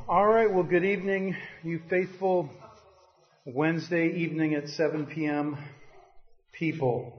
All right, well, good evening, you faithful Wednesday evening at 7 p.m. people.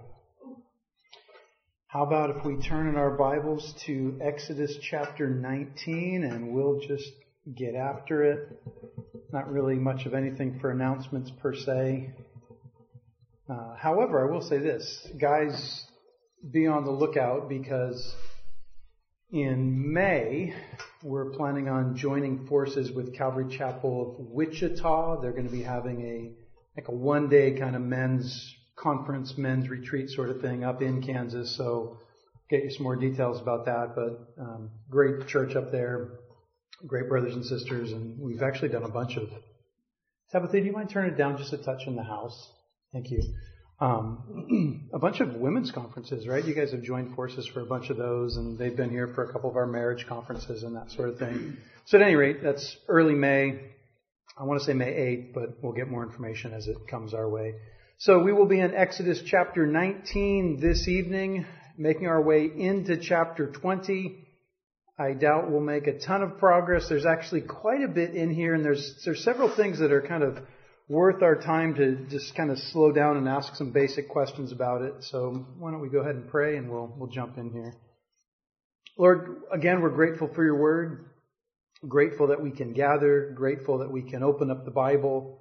How about if we turn in our Bibles to Exodus chapter 19 and we'll just get after it. Not really much of anything for announcements per se. However, I will say this. Guys, be on the lookout because in May, we're planning on joining forces with Calvary Chapel of Wichita. They're going to be having a one-day kind of men's conference, men's retreat sort of thing up in Kansas. So get you some more details about that. But great church up there, great brothers and sisters, and we've actually done a bunch of... Tabitha, do you mind turning it down just a touch in the house? Thank you. A bunch of women's conferences, right? You guys have joined forces for a bunch of those, and they've been here for a couple of our marriage conferences and that sort of thing. So at any rate, that's early May. I want to say May 8th, but we'll get more information as it comes our way. So we will be in Exodus chapter 19 this evening, making our way into chapter 20. I doubt we'll make a ton of progress. There's actually quite a bit in here, and there's several things that are kind of worth our time to just kind of slow down and ask some basic questions about it. So why don't we go ahead and pray and we'll jump in here. Lord, again, we're grateful for your word, grateful that we can gather, grateful that we can open up the Bible.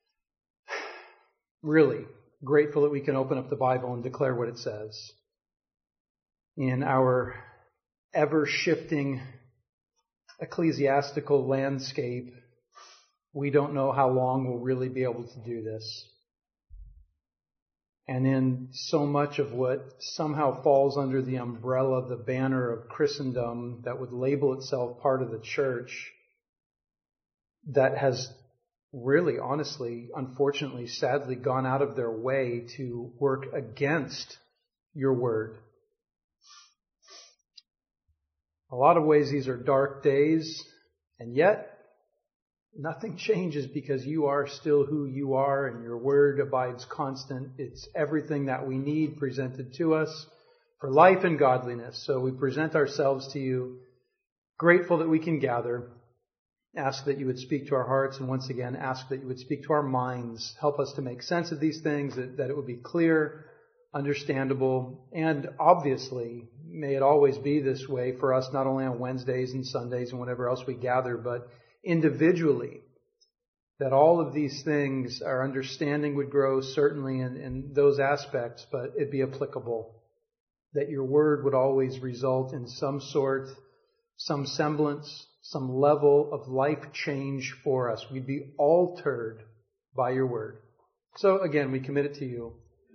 Really grateful that we can open up the Bible and declare what it says. In our ever-shifting ecclesiastical landscape, we don't know how long we'll really be able to do this. And in so much of what somehow falls under the umbrella, the banner of Christendom that would label itself part of the church, that has really, honestly, unfortunately, sadly gone out of their way to work against your word. A lot of ways these are dark days, and yet nothing changes because you are still who you are and your word abides constant. It's everything that we need presented to us for life and godliness. So we present ourselves to you, grateful that we can gather. Ask that you would speak to our hearts, and once again, ask that you would speak to our minds. Help us to make sense of these things, that it would be clear, understandable, and obviously, may it always be this way for us, not only on Wednesdays and Sundays and whenever else we gather, but individually, that all of these things, our understanding would grow certainly in those aspects, but it'd be applicable. That your word would always result in some sort, some semblance, some level of life change for us. We'd be altered by your word. So again, we commit it to you.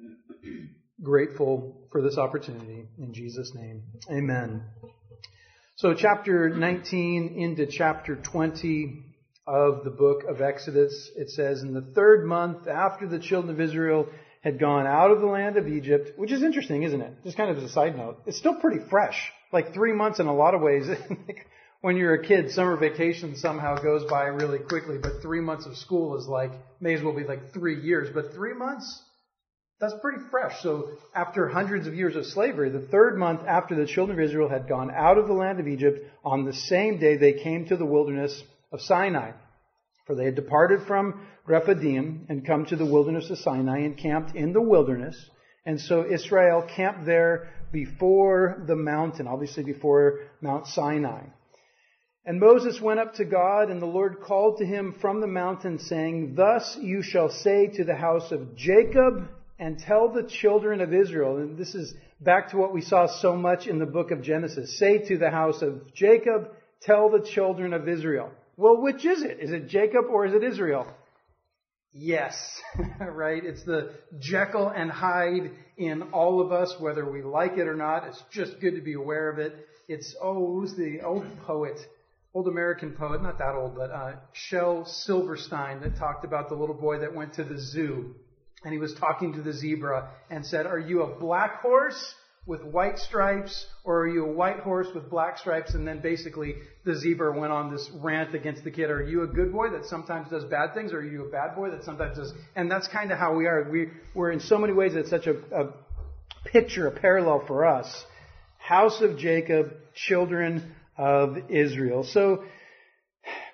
Grateful for this opportunity. In Jesus' name, amen. So chapter 19 into chapter 20 of the book of Exodus, it says, in the third month after the children of Israel had gone out of the land of Egypt, which is interesting, isn't it? Just kind of as a side note. It's still pretty fresh. Like 3 months in a lot of ways. When you're a kid, summer vacation somehow goes by really quickly, but 3 months of school is like, may as well be like 3 years. But 3 months? That's pretty fresh. So after hundreds of years of slavery, the third month after the children of Israel had gone out of the land of Egypt, on the same day they came to the wilderness of Sinai. For they had departed from Rephidim and come to the wilderness of Sinai and camped in the wilderness. And so Israel camped there before the mountain, obviously before Mount Sinai. And Moses went up to God, and the Lord called to him from the mountain, saying, "Thus you shall say to the house of Jacob, and tell the children of Israel," and this is back to what we saw so much in the book of Genesis. Say to the house of Jacob, tell the children of Israel. Well, which is it? Is it Jacob or is it Israel? Yes, right? It's the Jekyll and Hyde in all of us, whether we like it or not. It's just good to be aware of it. It's, who's the old poet? Old American poet, not that old, but Shel Silverstein, that talked about the little boy that went to the zoo. And he was talking to the zebra and said, "Are you a black horse with white stripes, or are you a white horse with black stripes?" And then basically the zebra went on this rant against the kid. Are you a good boy that sometimes does bad things, or are you a bad boy that sometimes does? And that's kind of how we are. We're in so many ways, it's such a picture, a parallel for us. House of Jacob, children of Israel. So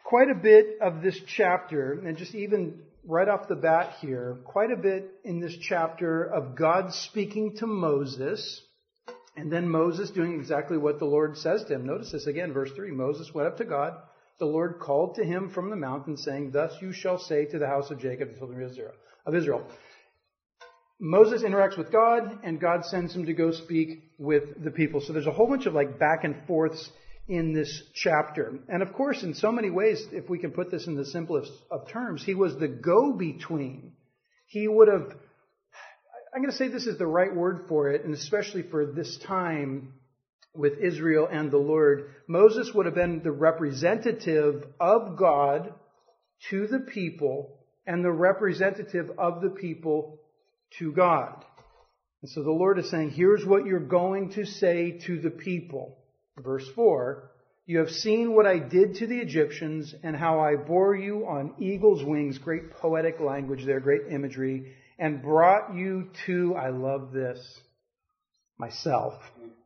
quite a bit of this chapter, and just even right off the bat here, quite a bit in this chapter of God speaking to Moses, and then Moses doing exactly what the Lord says to him. Notice this again, verse 3. Moses went up to God. The Lord called to him from the mountain, saying, "Thus you shall say to the house of Jacob, the children of Israel." Moses interacts with God, and God sends him to go speak with the people. So there's a whole bunch of back and forths in this chapter. And of course, in so many ways, if we can put this in the simplest of terms, he was the go-between. He would have, I'm going to say this is the right word for it, and especially for this time with Israel and the Lord, Moses would have been the representative of God to the people and the representative of the people to God. And so the Lord is saying, here's what you're going to say to the people. Verse 4, "You have seen what I did to the Egyptians and how I bore you on eagle's wings," great poetic language there, great imagery, "and brought you to," I love this, "myself."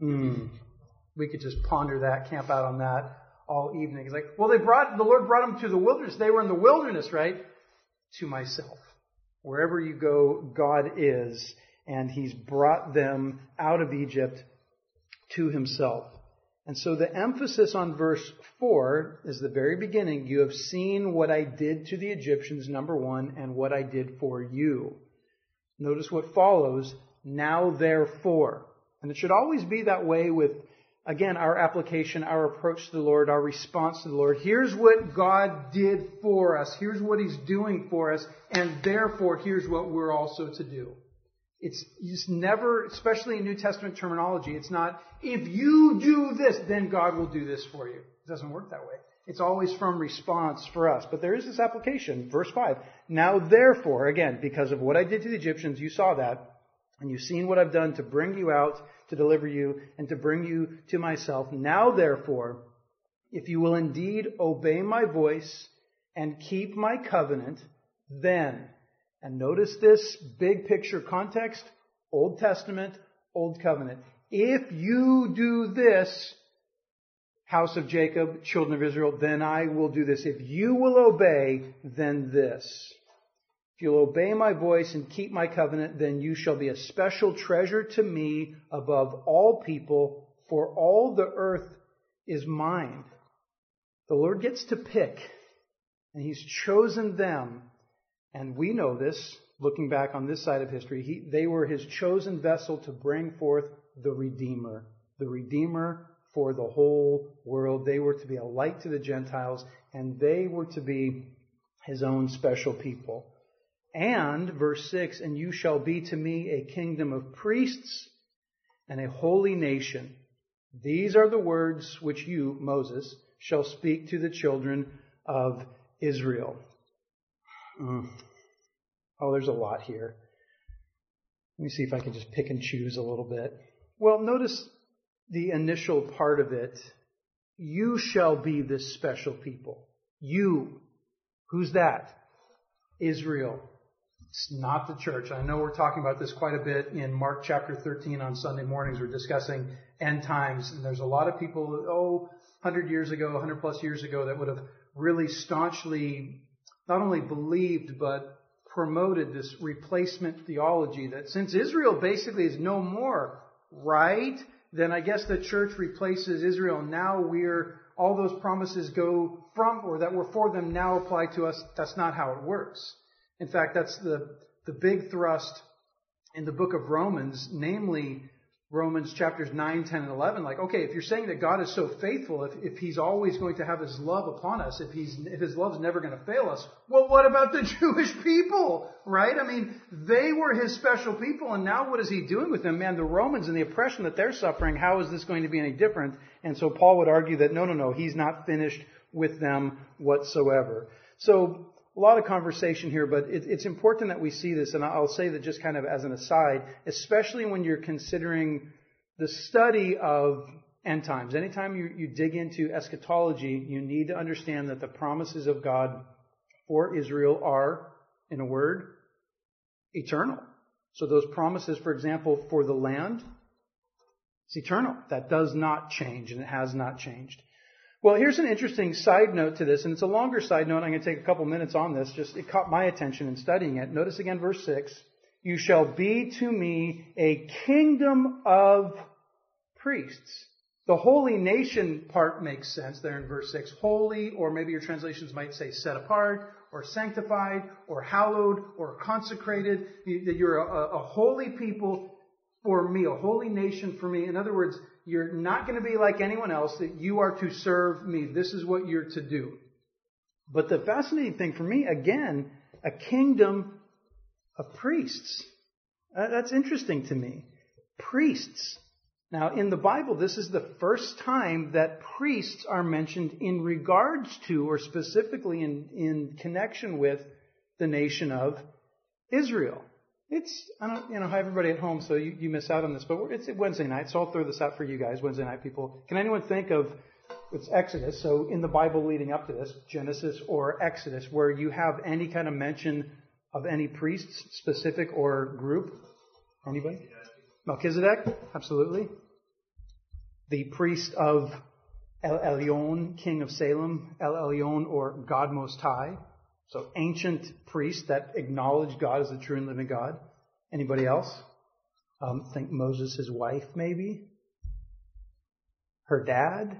We could just ponder that, camp out on that all evening. It's like, well, the Lord brought them to the wilderness. They were in the wilderness, right? "To myself." Wherever you go, God is, and He's brought them out of Egypt to Himself. And so the emphasis on verse 4 is the very beginning. "You have seen what I did to the Egyptians," number 1, "and what I did for you." Notice what follows, "Now therefore." And it should always be that way with, again, our application, our approach to the Lord, our response to the Lord. Here's what God did for us. Here's what He's doing for us. And therefore, here's what we're also to do. It's never, especially in New Testament terminology, it's not, if you do this, then God will do this for you. It doesn't work that way. It's always from response for us. But there is this application. Verse 5. "Now therefore," again, because of what I did to the Egyptians, you saw that, and you've seen what I've done to bring you out, to deliver you, and to bring you to myself. "Now therefore, if you will indeed obey my voice and keep my covenant, then," and notice this big picture context, Old Testament, Old Covenant. "If you do this, house of Jacob, children of Israel, then I will do this. If you will obey, then this. If you'll obey my voice and keep my covenant, then you shall be a special treasure to me above all people, for all the earth is mine." The Lord gets to pick, and He's chosen them. And we know this, looking back on this side of history. They were His chosen vessel to bring forth the Redeemer for the whole world. They were to be a light to the Gentiles, and they were to be His own special people. And, verse 6, "And you shall be to me a kingdom of priests and a holy nation. These are the words which you, Moses, shall speak to the children of Israel." Oh, there's a lot here. Let me see if I can just pick and choose a little bit. Well, notice the initial part of it. You shall be this special people. You. Who's that? Israel. It's not the church. I know we're talking about this quite a bit in Mark chapter 13 on Sunday mornings. We're discussing end times. And there's a lot of people, 100 years ago, 100 plus years ago, that would have really staunchly not only believed, but promoted this replacement theology that since Israel basically is no more, right, then I guess the church replaces Israel. Now all those promises go from, or that were for them now apply to us. That's not how it works. In fact, that's the big thrust in the book of Romans, namely Romans chapters 9, 10, and 11. Like, okay, if you're saying that God is so faithful, if He's always going to have His love upon us, if His love's never going to fail us, well, what about the Jewish people, right? I mean, they were His special people, and now what is He doing with them? Man, the Romans and the oppression that they're suffering, how is this going to be any different? And so Paul would argue that no, He's not finished with them whatsoever. So, a lot of conversation here, but it's important that we see this, and I'll say that just kind of as an aside, especially when you're considering the study of end times. Anytime you dig into eschatology, you need to understand that the promises of God for Israel are, in a word, eternal. So those promises, for example, for the land, it's eternal. That does not change, and it has not changed. Well, here's an interesting side note to this, and it's a longer side note. I'm going to take a couple minutes on this. It caught my attention in studying it. Notice again verse 6. You shall be to me a kingdom of priests. The holy nation part makes sense there in verse 6. Holy, or maybe your translations might say set apart, or sanctified, or hallowed, or consecrated. That you're a holy people for me, a holy nation for me. In other words, you're not going to be like anyone else, that you are to serve me. This is what you're to do. But the fascinating thing for me, again, a kingdom of priests. That's interesting to me. Priests. Now, in the Bible, this is the first time that priests are mentioned in regards to, or specifically in connection with, the nation of Israel. I don't have everybody at home, so you miss out on this, but it's Wednesday night, so I'll throw this out for you guys, Wednesday night people. Can anyone think of, it's Exodus, so in the Bible leading up to this, Genesis or Exodus, where you have any kind of mention of any priests, specific or group? Anybody? Melchizedek, absolutely. The priest of El Elyon, king of Salem, El Elyon, or God Most High. So ancient priests that acknowledge God as the true and living God. Anybody else? Think Moses, his wife, maybe. Her dad.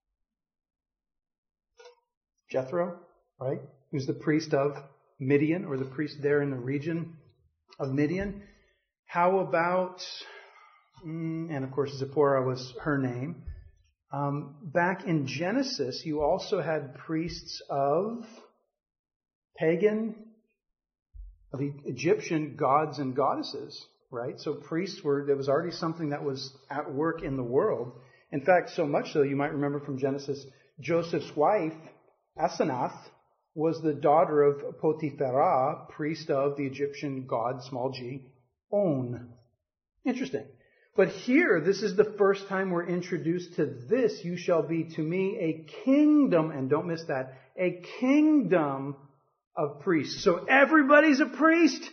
Jethro, right? Who's the priest of Midian, or the priest there in the region of Midian. How about, and of course Zipporah was her name. Back in Genesis, you also had priests of pagan, of Egyptian gods and goddesses, right? So priests there was already something that was at work in the world. In fact, so much so, you might remember from Genesis, Joseph's wife, Asenath, was the daughter of Potipharah, priest of the Egyptian god, small g, On. Interesting. But here, this is the first time we're introduced to this. You shall be to me a kingdom, and don't miss that, a kingdom of priests. So everybody's a priest?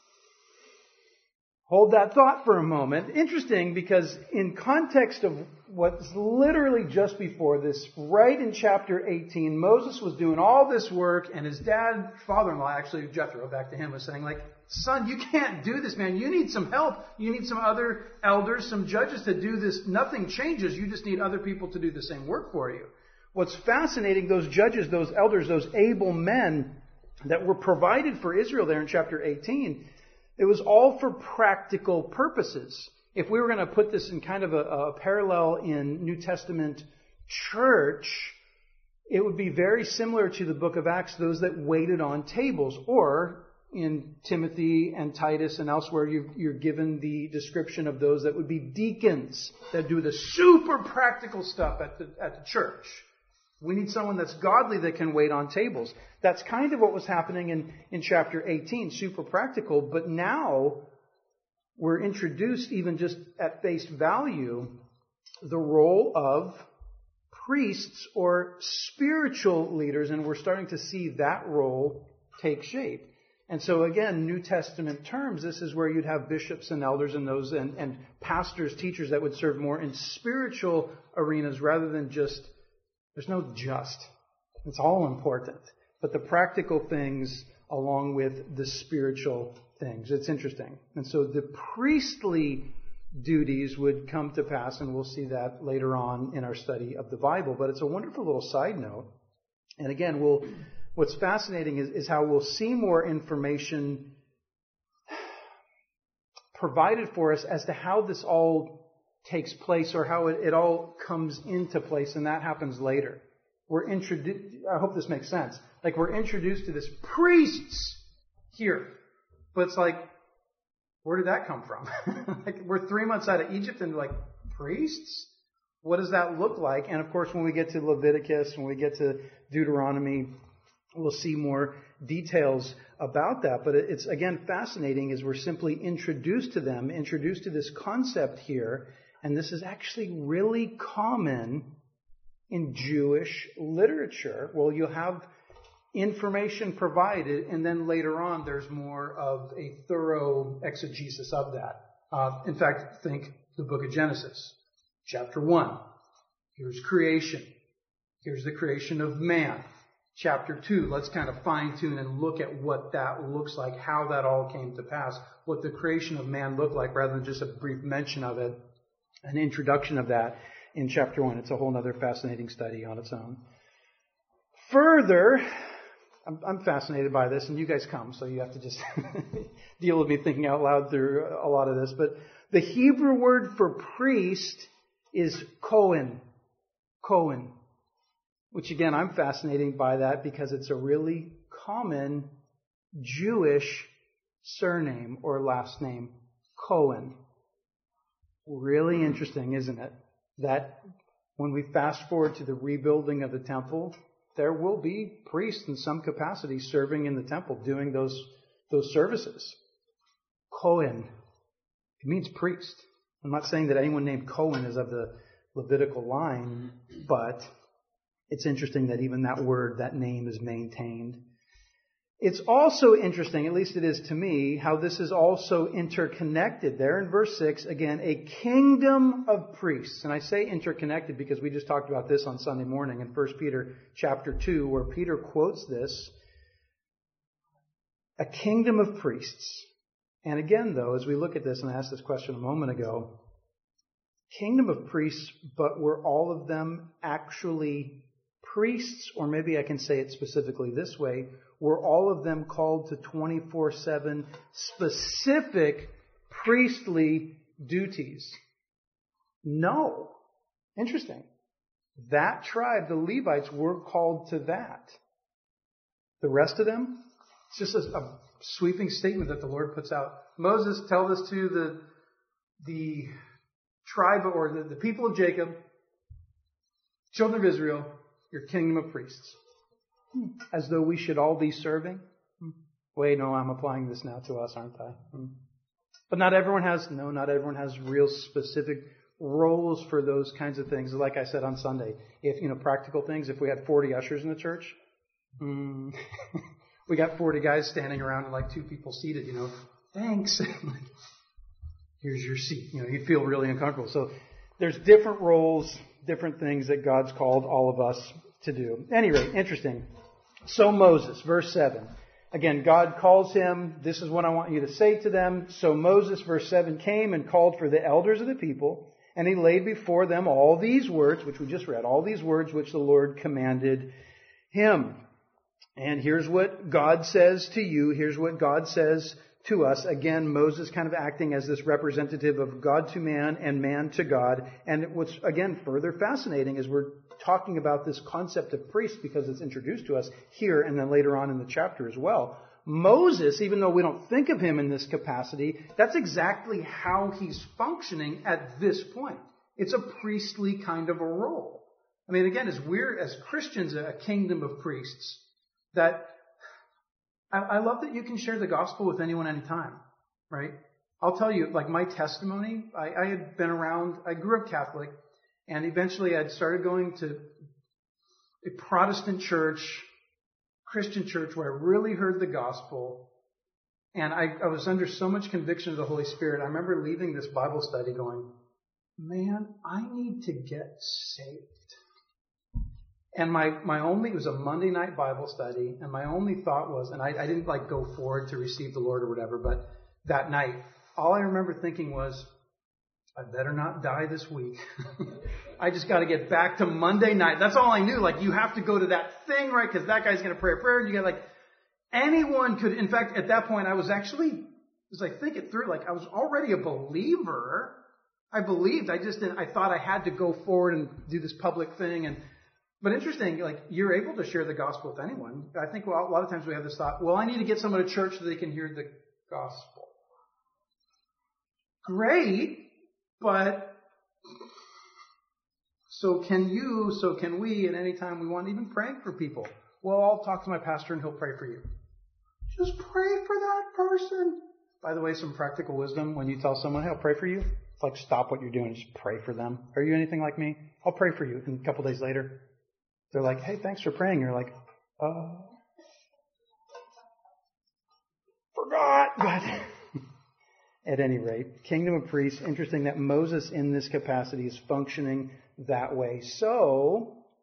Hold that thought for a moment. Interesting, because in context of what's literally just before this, right in chapter 18, Moses was doing all this work, and his dad, father-in-law, actually Jethro, back to him, was saying, like, son, you can't do this, man. You need some help. You need some other elders, some judges to do this. Nothing changes. You just need other people to do the same work for you. What's fascinating, those judges, those elders, those able men that were provided for Israel there in chapter 18, it was all for practical purposes. If we were going to put this in kind of a parallel in New Testament church, it would be very similar to the book of Acts, those that waited on tables. Or in Timothy and Titus and elsewhere, you're given the description of those that would be deacons that do the super practical stuff at the church. We need someone that's godly that can wait on tables. That's kind of what was happening in chapter 18, super practical. But now we're introduced, even just at face value, the role of priests or spiritual leaders. And we're starting to see that role take shape. And so again, New Testament terms, this is where you'd have bishops and elders and those and pastors, teachers that would serve more in spiritual arenas rather than just, there's no just. It's all important. But the practical things along with the spiritual things. It's interesting. And so the priestly duties would come to pass, and we'll see that later on in our study of the Bible. But it's a wonderful little side note. And again, what's fascinating is how we'll see more information provided for us as to how this all takes place, or how it all comes into place, and that happens later. We're introduced, I hope this makes sense, like we're introduced to this priests here, but it's like, where did that come from? Like, we're 3 months out of Egypt and like, priests? What does that look like? And of course, when we get to Leviticus, when we get to Deuteronomy, we'll see more details about that. But it's, again, fascinating as we're simply introduced to them, introduced to this concept here. And this is actually really common in Jewish literature. Well, you'll have information provided, and then later on there's more of a thorough exegesis of that. In fact, think the book of Genesis, chapter 1. Here's creation. Here's the creation of man. Chapter 2, let's kind of fine-tune and look at what that looks like, how that all came to pass, what the creation of man looked like, rather than just a brief mention of it, an introduction of that in chapter 1. It's a whole other fascinating study on its own. Further, I'm fascinated by this, and you guys come, so you have to just deal with me thinking out loud through a lot of this. But the Hebrew word for priest is Kohen. Kohen. Which again, I'm fascinated by that because it's a really common Jewish surname or last name. Cohen. Really interesting, isn't it? That when we fast forward to the rebuilding of the temple, there will be priests in some capacity serving in the temple, doing those services. Cohen. It means priest. I'm not saying that anyone named Cohen is of the Levitical line, but it's interesting that even that word, that name is maintained. It's also interesting, at least it is to me, how this is also interconnected. There in verse 6, again, a kingdom of priests. And I say interconnected because we just talked about this on Sunday morning in 1 Peter chapter 2, where Peter quotes this. A kingdom of priests. And again, though, as we look at this, and I asked this question a moment ago, kingdom of priests, but were all of them actually priests? Or maybe I can say it specifically this way. Were all of them called to 24/7 specific priestly duties? No. Interesting. That tribe, the Levites, were called to that. The rest of them, it's just a sweeping statement that the Lord puts out. Moses, tell this to the tribe or the people of Jacob, children of Israel, your kingdom of priests. As though we should all be serving. Wait, no, I'm applying this now to us, aren't I? But not everyone has real specific roles for those kinds of things. Like I said on Sunday, if, practical things, if we had 40 ushers in the church, we got 40 guys standing around and like 2 people seated, thanks. Here's your seat. You feel really uncomfortable. So there's different roles, different things that God's called all of us to do. Anyway, interesting. So Moses, verse 7. Again, God calls him, this is what I want you to say to them. So Moses, verse 7, came and called for the elders of the people, and he laid before them all these words, which we just read, all these words which the Lord commanded him. And here's what God says to you. Here's what God says to us. Again, Moses kind of acting as this representative of God to man and man to God. And what's, again, further fascinating is we're talking about this concept of priest because it's introduced to us here and then later on in the chapter as well. Moses, even though we don't think of him in this capacity, that's exactly how he's functioning at this point. It's a priestly kind of a role. I mean, again, as we're, as Christians, a kingdom of priests, that I love that you can share the gospel with anyone anytime, right? I'll tell you, like my testimony, I had been around, I grew up Catholic, and eventually I'd started going to a Protestant church, Christian church, where I really heard the gospel, and I was under so much conviction of the Holy Spirit. I remember leaving this Bible study going, man, I need to get saved. And it was a Monday night Bible study, and my only thought was, and I didn't go forward to receive the Lord or whatever, but that night, all I remember thinking was, I better not die this week. I just got to get back to Monday night. That's all I knew. You have to go to that thing, right? Because that guy's going to pray a prayer, and you got anyone could. In fact, at that point, I was actually, as I think it through, I was already a believer. I believed. I just didn't. I thought I had to go forward and do this public thing, But interesting, you're able to share the gospel with anyone. I think a lot of times we have this thought, well, I need to get someone to church so they can hear the gospel. Great, but so can we at any time we want, even praying for people. Well, I'll talk to my pastor and he'll pray for you. Just pray for that person. By the way, some practical wisdom when you tell someone, hey, I'll pray for you. It's stop what you're doing, just pray for them. Are you anything like me? I'll pray for you. And a couple days later, they're like, hey, thanks for praying. You're like, forgot. But at any rate, kingdom of priests, interesting that Moses in this capacity is functioning that way. So,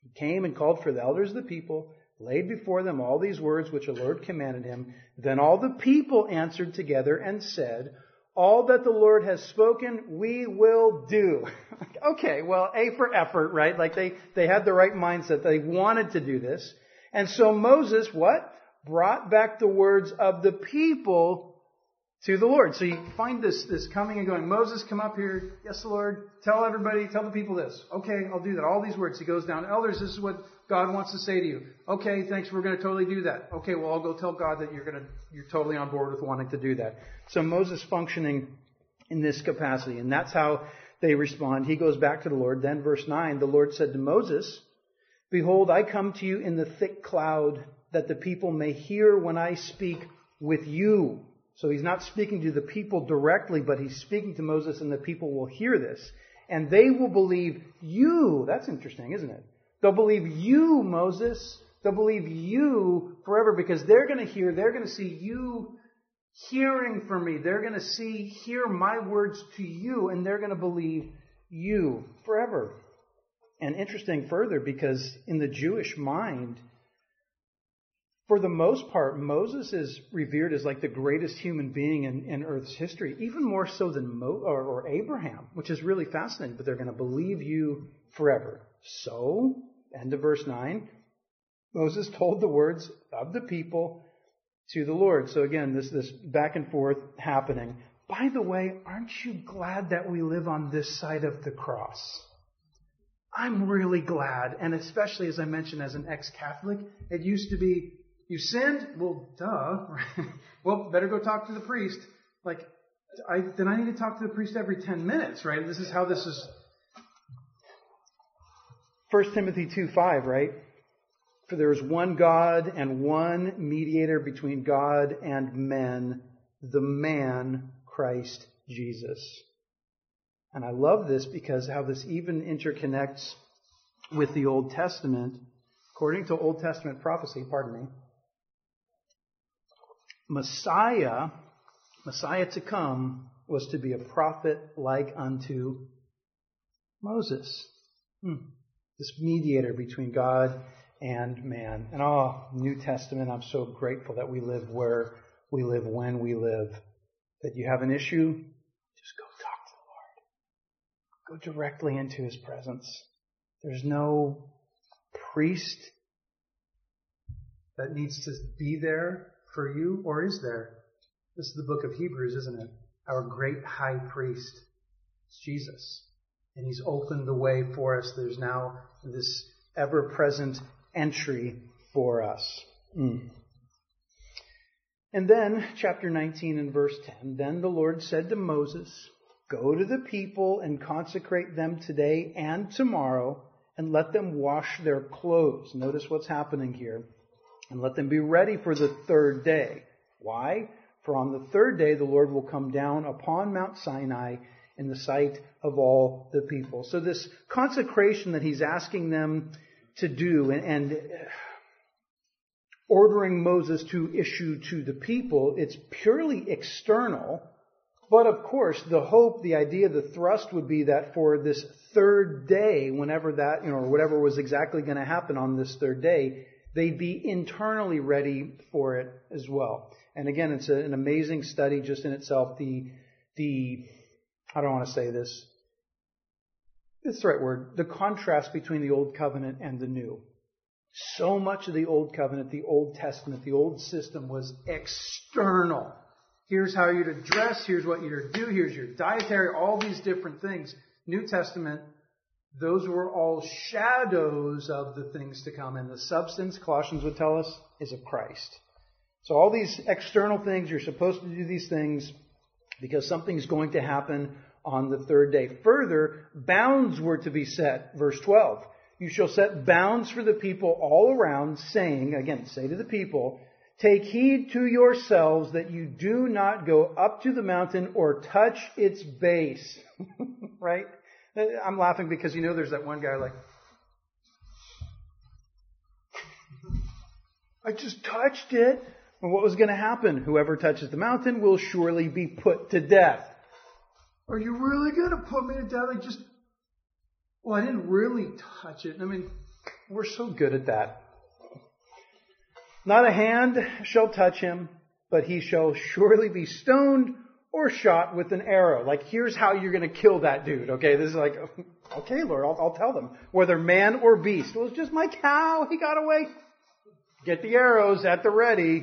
He came and called for the elders of the people, laid before them all these words which the Lord commanded him. Then all the people answered together and said, all that the Lord has spoken, we will do. Okay, well, A for effort, right? Like they had the right mindset. They wanted to do this. And so Moses, what? Brought back the words of the people to the Lord. So you find this coming and going, Moses, come up here. Yes, Lord. Tell everybody, tell the people this. Okay, I'll do that. All these words. He goes down. Elders, this is what God wants to say to you. Okay, thanks. We're going to totally do that. Okay, well, I'll go tell God that you're totally on board with wanting to do that. So Moses functioning in this capacity. And that's how they respond. He goes back to the Lord. Then verse 9, the Lord said to Moses, behold, I come to you in the thick cloud, that the people may hear when I speak with you. So he's not speaking to the people directly, but he's speaking to Moses, and the people will hear this. And they will believe you. That's interesting, isn't it? They'll believe you, Moses. They'll believe you forever, because they're going to see you hearing from me. They're going to hear my words to you, and they're going to believe you forever. And interesting further, because in the Jewish mind, for the most part, Moses is revered as like the greatest human being in Earth's history, even more so than or Abraham, which is really fascinating. But they're going to believe you forever. So, end of verse 9, Moses told the words of the people to the Lord. So again, this back and forth happening. By the way, aren't you glad that we live on this side of the cross? I'm really glad, and especially as I mentioned, as an ex-Catholic, it used to be, you sinned? Well, duh. Well, better go talk to the priest. Then I need to talk to the priest every 10 minutes, right? This is how this is. 1 Timothy 2:5, right? For there is one God and one mediator between God and men, the man Christ Jesus. And I love this because how this even interconnects with the Old Testament. According to Old Testament prophecy, Messiah to come was to be a prophet like unto Moses. This mediator between God and man. And New Testament, I'm so grateful that we live where we live when we live. That you have an issue, just go talk to the Lord. Go directly into His presence. There's no priest that needs to be there for you, or is there? This is the book of Hebrews, isn't it? Our great high priest. It's Jesus. And He's opened the way for us. There's now this ever-present entry for us. And then, chapter 19 and verse 10, then the Lord said to Moses, go to the people and consecrate them today and tomorrow, and let them wash their clothes. Notice what's happening here. And let them be ready for the third day. Why? For on the third day the Lord will come down upon Mount Sinai in the sight of all the people. So this consecration that He's asking them to do and ordering Moses to issue to the people, it's purely external. But of course, the hope, the idea, the thrust would be that for this third day, whenever that, or whatever was exactly going to happen on this third day, they'd be internally ready for it as well. And again, it's an amazing study just in itself. I don't want to say this. It's the right word. The contrast between the Old Covenant and the New. So much of the Old Covenant, the Old Testament, the old system was external. Here's how you're to dress. Here's what you're to do. Here's your dietary, all these different things. New Testament, those were all shadows of the things to come. And the substance, Colossians would tell us, is of Christ. So all these external things, you're supposed to do these things because something's going to happen on the third day. Further, bounds were to be set. Verse 12. You shall set bounds for the people all around, saying, again, say to the people, take heed to yourselves that you do not go up to the mountain or touch its base. Right? I'm laughing because there's that one guy like, I just touched it. And what was going to happen? Whoever touches the mountain will surely be put to death. Are you really going to put me to death? I didn't really touch it. We're so good at that. Not a hand shall touch him, but he shall surely be stoned or shot with an arrow. Like, here's how you're going to kill that dude. Okay, this is like, okay, Lord, I'll tell them. Whether man or beast. Well, it's just my cow. He got away. Get the arrows at the ready,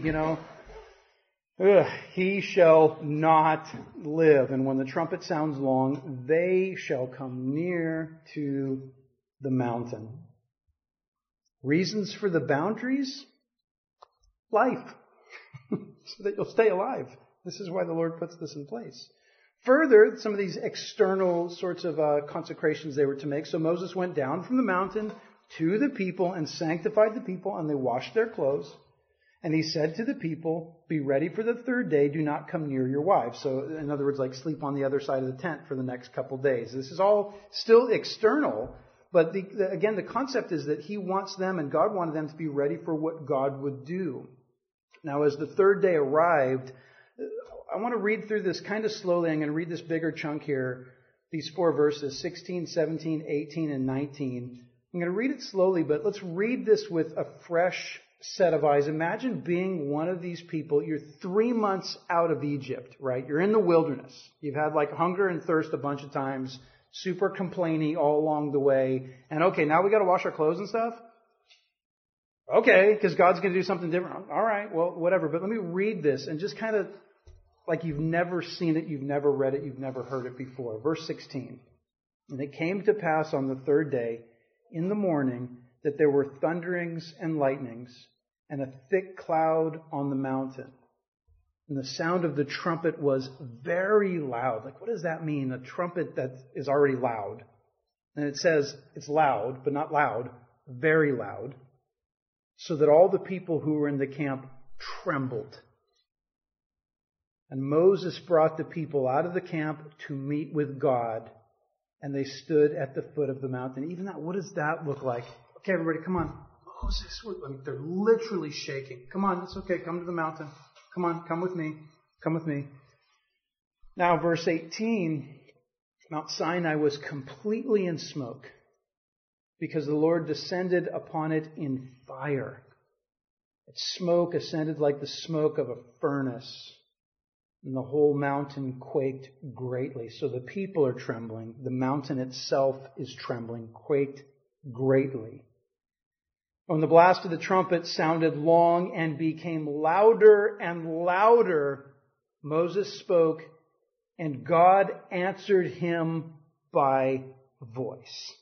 He shall not live. And when the trumpet sounds long, they shall come near to the mountain. Reasons for the boundaries? Life. So that you'll stay alive. This is why the Lord puts this in place. Further, some of these external sorts of consecrations they were to make. So Moses went down from the mountain to the people and sanctified the people, and they washed their clothes. And he said to the people, be ready for the third day, do not come near your wives. So in other words, like sleep on the other side of the tent for the next couple days. This is all still external, but again, the concept is that he wants them and God wanted them to be ready for what God would do. Now, as the third day arrived, I want to read through this kind of slowly. I'm going to read this bigger chunk here, these 4 verses, 16, 17, 18, and 19. I'm going to read it slowly, but let's read this with a fresh set of eyes. Imagine being one of these people. You're 3 months out of Egypt, right? You're in the wilderness. You've had like hunger and thirst a bunch of times, super complainy all along the way. And okay, now we got to wash our clothes and stuff? Okay, because God's going to do something different. All right, well, whatever. But let me read this and just kind of like you've never seen it, you've never read it, you've never heard it before. Verse 16. And it came to pass on the third day in the morning that there were thunderings and lightnings and a thick cloud on the mountain. And the sound of the trumpet was very loud. Like, what does that mean? A trumpet that is already loud. And it says it's loud, but not loud, very loud. So that all the people who were in the camp trembled. And Moses brought the people out of the camp to meet with God. And they stood at the foot of the mountain. Even that, what does that look like? Okay, everybody, come on. Moses, they're literally shaking. Come on, it's okay. Come to the mountain. Come on, come with me. Come with me. Now, verse 18, Mount Sinai was completely in smoke because the Lord descended upon it in fire. Its smoke ascended like the smoke of a furnace, and the whole mountain quaked greatly. So the people are trembling. The mountain itself is trembling, quaked greatly. When the blast of the trumpet sounded long and became louder and louder, Moses spoke, and God answered him by voice.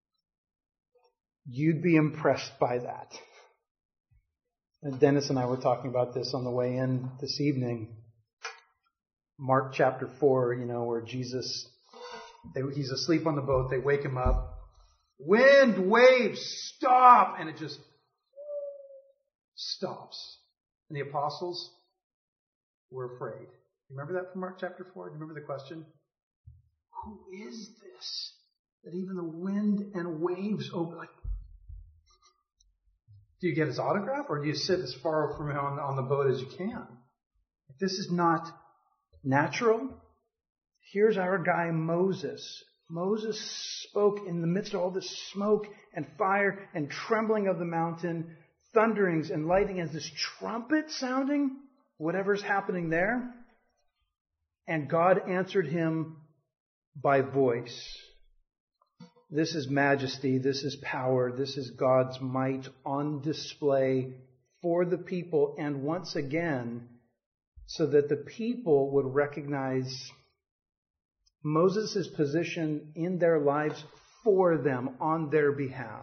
You'd be impressed by that. And Dennis and I were talking about this on the way in this evening. Mark chapter 4, where Jesus, he's asleep on the boat. They wake him up. Wind, waves, stop! And it just stops. And the apostles were afraid. Remember that from Mark chapter 4? Do you remember the question? Who is this? That even the wind and waves obey. Like, do you get his autograph or do you sit as far from him on the boat as you can? This is not natural. Here's our guy Moses. Moses spoke in the midst of all this smoke and fire and trembling of the mountain, thunderings and lightning, as this trumpet sounding, whatever's happening there. And God answered him by voice. This is majesty, this is power, this is God's might on display for the people, and once again, so that the people would recognize Moses' position in their lives for them, on their behalf.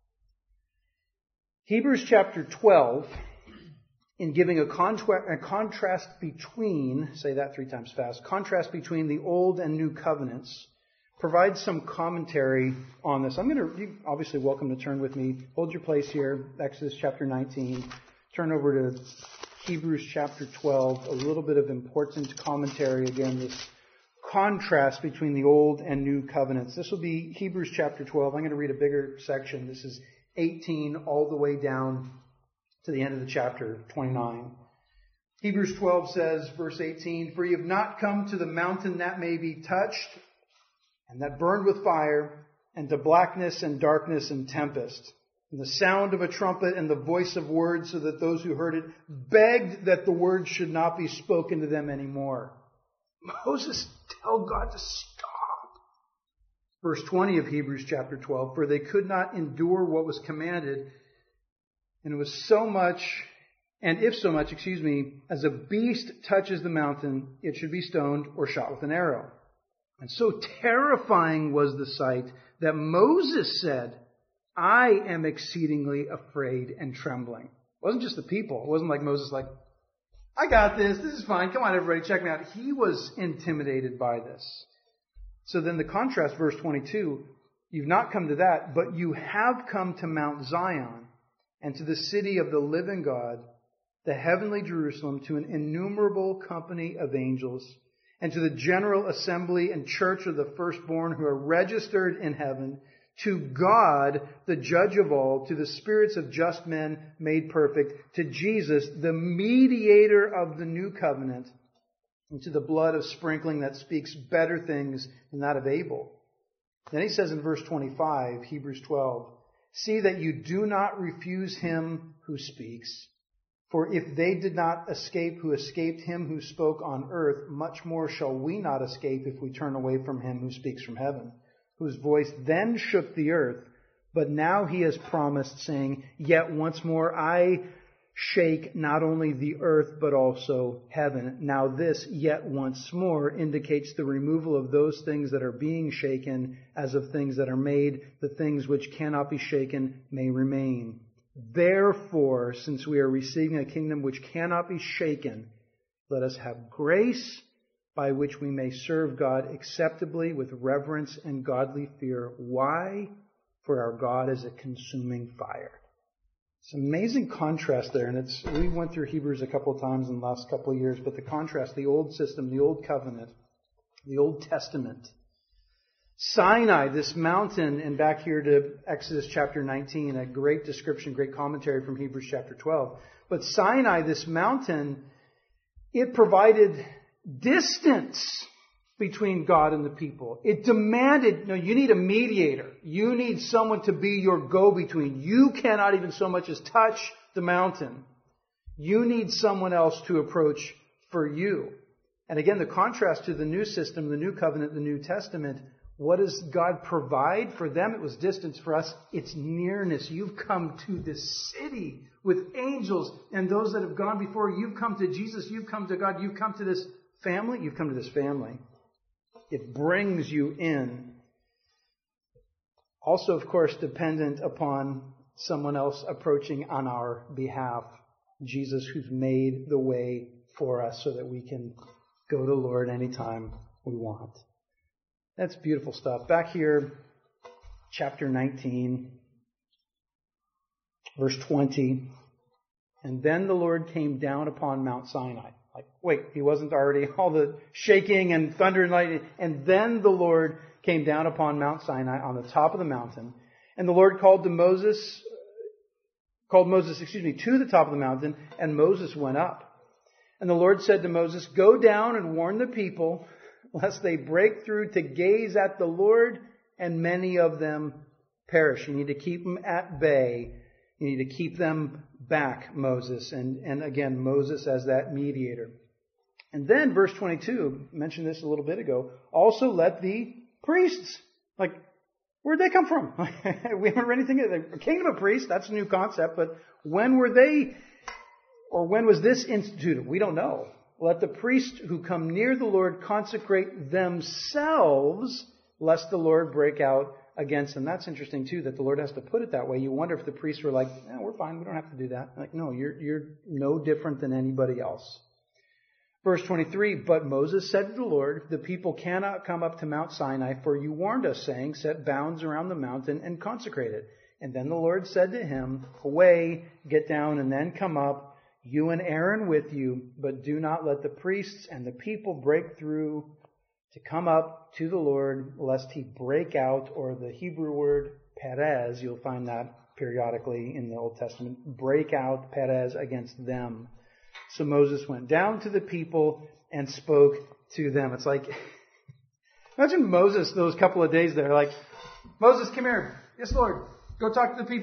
Hebrews chapter 12, in giving a contrast between, say that 3 times fast, contrast between the old and new covenants, provides some commentary on this. You're obviously welcome to turn with me. Hold your place here, Exodus chapter 19. Turn over to Hebrews chapter 12, a little bit of important commentary. Again, this contrast between the old and new covenants. This will be Hebrews chapter 12. I'm going to read a bigger section. This is 18 all the way down to the end of the chapter, 29. Hebrews 12 says, verse 18, "For ye have not come to the mountain that may be touched, and that burned with fire, and to blackness and darkness and tempest, and the sound of a trumpet and the voice of words, so that those who heard it begged that the words should not be spoken to them anymore. Moses, tell God to stop. Verse 20 of Hebrews chapter 12, for they could not endure what was commanded, and it was so much, and if so much, as a beast touches the mountain, it should be stoned or shot with an arrow. And so terrifying was the sight that Moses said, I am exceedingly afraid and trembling. It wasn't just the people. It wasn't like Moses I got this. This is fine. Come on, everybody, check me out. He was intimidated by this. So then the contrast, verse 22, you've not come to that, but you have come to Mount Zion and to the city of the living God, the heavenly Jerusalem, to an innumerable company of angels, and to the general assembly and church of the firstborn who are registered in heaven, to God, the judge of all, to the spirits of just men made perfect, to Jesus, the mediator of the new covenant, and to the blood of sprinkling that speaks better things than that of Abel. Then he says in verse 25, Hebrews 12, see that you do not refuse him who speaks. For if they did not escape who escaped him who spoke on earth, much more shall we not escape if we turn away from him who speaks from heaven, whose voice then shook the earth. But now he has promised, saying, yet once more I shake not only the earth, but also heaven. Now this, yet once more, indicates the removal of those things that are being shaken, as of things that are made. The things which cannot be shaken may remain. Therefore, since we are receiving a kingdom which cannot be shaken, let us have grace by which we may serve God acceptably with reverence and godly fear. Why? For our God is a consuming fire. It's an amazing contrast there, and we went through Hebrews a couple of times in the last couple of years, but the contrast, the old system, the old covenant, the Old Testament. Sinai, this mountain, and back here to Exodus chapter 19, a great description, great commentary from Hebrews chapter 12. But Sinai, this mountain, it provided distance between God and the people. It demanded, no, you need a mediator. You need someone to be your go-between. You cannot even so much as touch the mountain. You need someone else to approach for you. And again, the contrast to the new system, the new covenant, the New Testament, what does God provide? For them, it was distance. For us, it's nearness. You've come to this city with angels and those that have gone before. You've come to Jesus. You've come to God. You've come to this family. You've come to this family. It brings you in. Also, of course, dependent upon someone else approaching on our behalf. Jesus, who's made the way for us so that we can go to the Lord anytime we want. That's beautiful stuff. Back here, chapter 19, verse 20. And then the Lord came down upon Mount Sinai. Like, wait, he wasn't already all the shaking and thunder and lightning. And then the Lord came down upon Mount Sinai on the top of the mountain. And the Lord called Moses to the top of the mountain, and Moses went up. And the Lord said to Moses, go down and warn the people, lest they break through to gaze at the Lord, and many of them perish. You need to keep them at bay. You need to keep them back, Moses. And again, Moses as that mediator. And then verse 22, I mentioned this a little bit ago, also let the priests, where'd they come from? We haven't read anything. A kingdom of priests, that's a new concept, but when were they, or when was this instituted? We don't know. Let the priests who come near the Lord consecrate themselves, lest the Lord break out against them. That's interesting too, that the Lord has to put it that way. You wonder if the priests were like, we're fine, we don't have to do that. Like, no, you're no different than anybody else. Verse 23, but Moses said to the Lord, the people cannot come up to Mount Sinai, for you warned us, saying, set bounds around the mountain and consecrate it. And then the Lord said to him, away, get down, and then come up, you and Aaron with you, but do not let the priests and the people break through to come up to the Lord, lest he break out, or the Hebrew word Perez, you'll find that periodically in the Old Testament, break out Perez against them. So Moses went down to the people and spoke to them. It's like, imagine Moses those couple of days there, like, Moses, come here. Yes, Lord. Go talk to the people.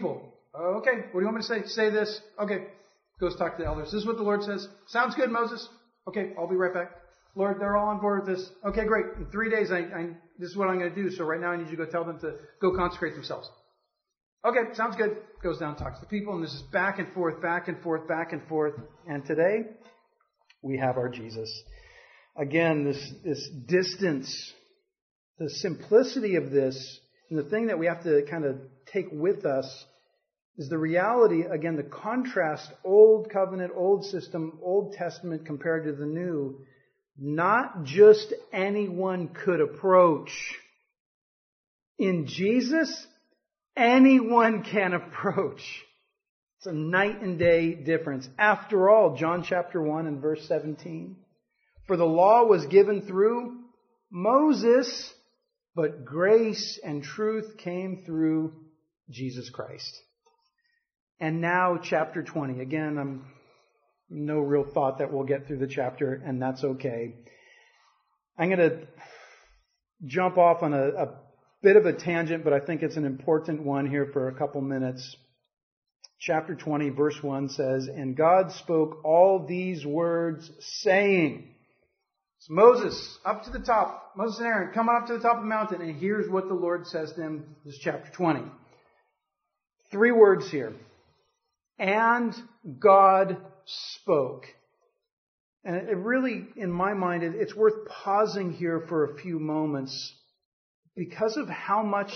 Okay, what do you want me to say? Say this. Okay, goes talk to the elders. This is what the Lord says. Sounds good, Moses. Okay, I'll be right back. Lord, they're all on board with this. Okay, great. In 3 days, this is what I'm going to do. So right now I need you to go tell them to go consecrate themselves. Okay, sounds good. Goes down, talks to people, and this is back and forth, back and forth, back and forth. And today, we have our Jesus. Again, this distance, the simplicity of this, and the thing that we have to kind of take with us is the reality, again, the contrast, Old Covenant, Old System, Old Testament compared to the New. Not just anyone could approach. In Jesus, anyone can approach. It's a night and day difference. After all, John chapter 1 and verse 17. For the law was given through Moses, but grace and truth came through Jesus Christ. And now chapter 20. Again, I'm no real thought that we'll get through the chapter, and that's okay. I'm going to jump off on a bit of a tangent, but I think it's an important one here for a couple minutes. Chapter 20, verse 1 says, And God spoke all these words, saying, so Moses, up to the top. Moses and Aaron, come on up to the top of the mountain. And here's what the Lord says to him. This is chapter 20. 3 words here. And God spoke. And it really, in my mind, it's worth pausing here for a few moments because of how much,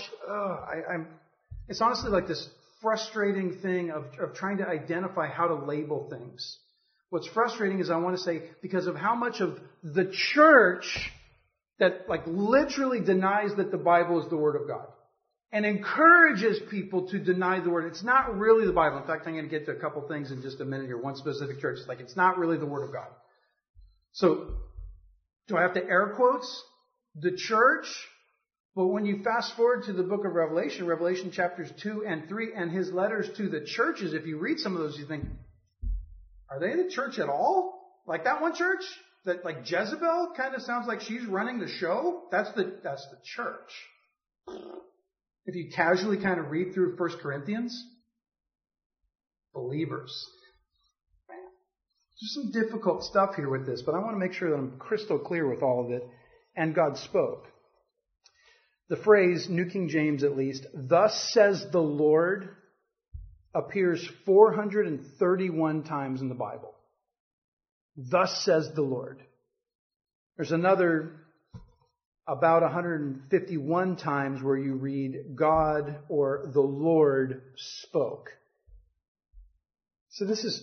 it's honestly like this frustrating thing of trying to identify how to label things. What's frustrating is I want to say because of how much of the church that like literally denies that the Bible is the Word of God and encourages people to deny the Word. It's not really the Bible. In fact, I'm going to get to a couple things in just a minute here. One specific church, like it's not really the Word of God. So, do I have to air quotes? The church? But when you fast forward to the book of Revelation, Revelation chapters 2 and 3, and his letters to the churches, if you read some of those, you think, are they the church at all? Like that one church? That like Jezebel kind of sounds like she's running the show? That's the church. If you casually kind of read through 1 Corinthians, believers. There's some difficult stuff here with this, but I want to make sure that I'm crystal clear with all of it. And God spoke. The phrase, New King James at least, thus says the Lord, appears 431 times in the Bible. Thus says the Lord. There's another about 151 times where you read God or the Lord spoke. So this is,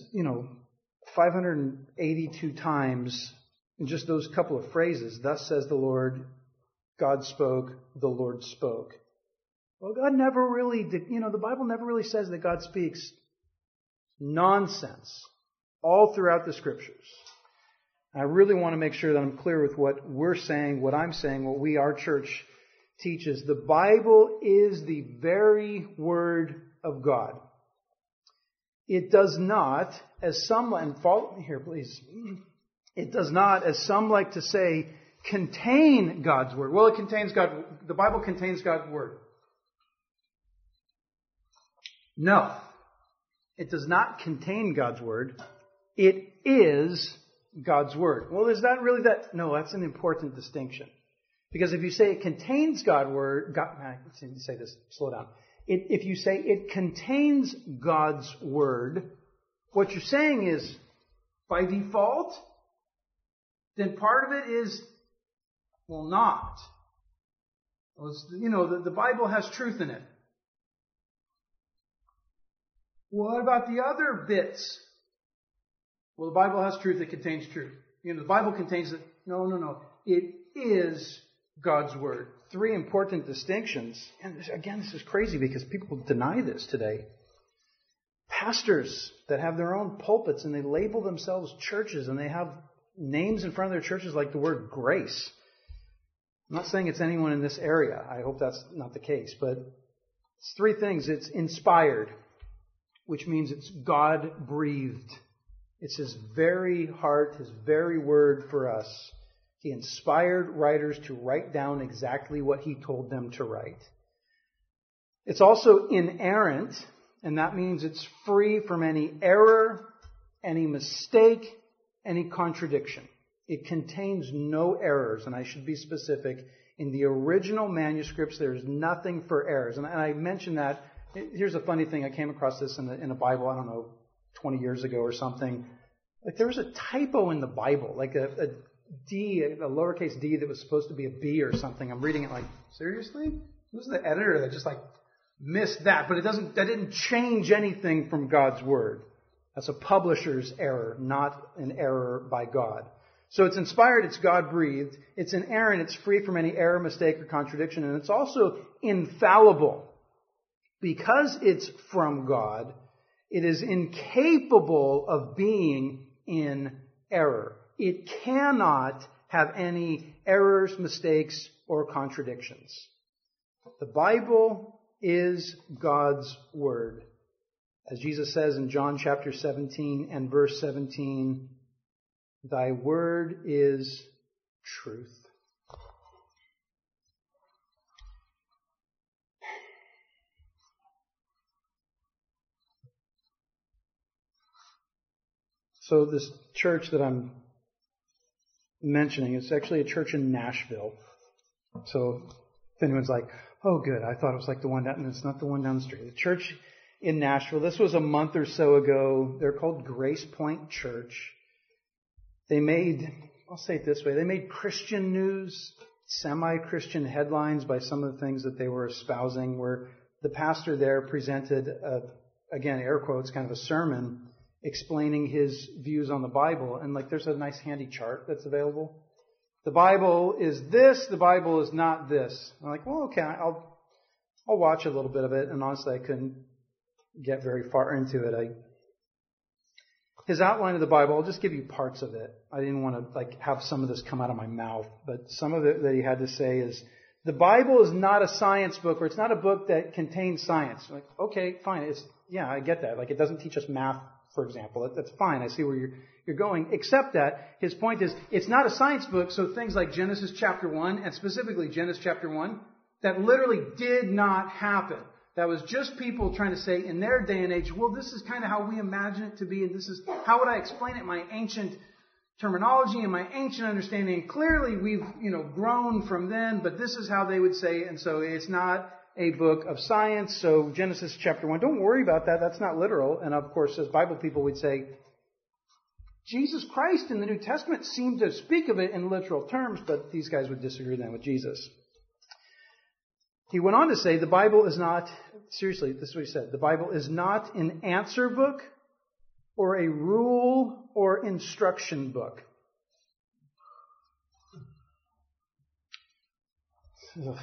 582 times in just those couple of phrases. Thus says the Lord, God spoke, the Lord spoke. Well, God never really did, the Bible never really says that God speaks. Nonsense. All throughout the Scriptures. I really want to make sure that I'm clear with what we're saying, what I'm saying, what our church teaches. The Bible is the very Word of God. It does not, as some, and follow me here, please. It does not, as some like to say, contain God's Word. Well, the Bible contains God's Word. No. It does not contain God's Word. It is God's Word. Well, is that really that? No, that's an important distinction. Because if you say it contains God's Word, I need to say this, slow down. If you say it contains God's Word, what you're saying is, by default, then part of it is, well, not. Well, the Bible has truth in it. What about the other bits? Well, the Bible has truth. It contains truth. The Bible contains it. No. It is God's Word. 3 important distinctions. And again, this is crazy because people deny this today. Pastors that have their own pulpits and they label themselves churches and they have names in front of their churches like the word grace. I'm not saying it's anyone in this area. I hope that's not the case. But it's 3 things. It's inspired, which means it's God-breathed. It's His very heart, His very word for us. He inspired writers to write down exactly what He told them to write. It's also inerrant, And that means it's free from any error, any mistake, any contradiction. It contains no errors, and I should be specific. In the original manuscripts, there's nothing for errors. And I mentioned that. Here's a funny thing. I came across this in a Bible, I don't know, 20 years ago or something. Like there was a typo in the Bible, like a D, a lowercase d that was supposed to be a B or something. I'm reading it like, seriously? Who's the editor that just like missed that? But that didn't change anything from God's Word. That's a publisher's error, not an error by God. So it's inspired, it's God-breathed, it's inerrant, it's free from any error, mistake, or contradiction, and it's also infallible. Because it's from God, it is incapable of being in error. It cannot have any errors, mistakes, or contradictions. The Bible is God's Word. As Jesus says in John chapter 17 and verse 17, Thy word is truth. So this church that I'm mentioning, it's actually a church in Nashville. So if anyone's like, oh good, I thought it was like the one down, and it's not the one down the street. The church in Nashville, this was a month or so ago. They're called Grace Point Church. They made, I'll say it this way, they made Christian news, semi-Christian headlines by some of the things that they were espousing, where the pastor there presented, again, air quotes, kind of a sermon explaining his views on the Bible. And like there's a nice handy chart that's available. The Bible is this, the Bible is not this. I'm like, well, okay, I'll watch a little bit of it. And honestly, I couldn't get very far into it. His outline of the Bible, I'll just give you parts of it. I didn't want to like have some of this come out of my mouth, but some of it that he had to say is, the Bible is not a science book, or it's not a book that contains science. I'm like, okay, fine. Yeah, I get that. Like it doesn't teach us math, for example. That's fine. I see where you're going. Except that his point is, it's not a science book, so things like Genesis chapter 1, and specifically Genesis chapter 1, that literally did not happen. That was just people trying to say in their day and age, well, this is kind of how we imagine it to be, and this is, how would I explain it, my ancient terminology and my ancient understanding. Clearly we've, grown from then, but this is how they would say it, and so it's not a book of science. So Genesis chapter 1, don't worry about that, that's not literal. And of course, as Bible people would say, Jesus Christ in the New Testament seemed to speak of it in literal terms, but these guys would disagree then with Jesus. He went on to say the Bible is not, seriously, this is what he said, the Bible is not an answer book or a rule or instruction book. His